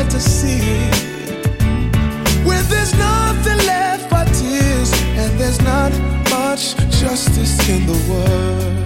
glad to see. When there's nothing left but tears, and there's not much justice in the world.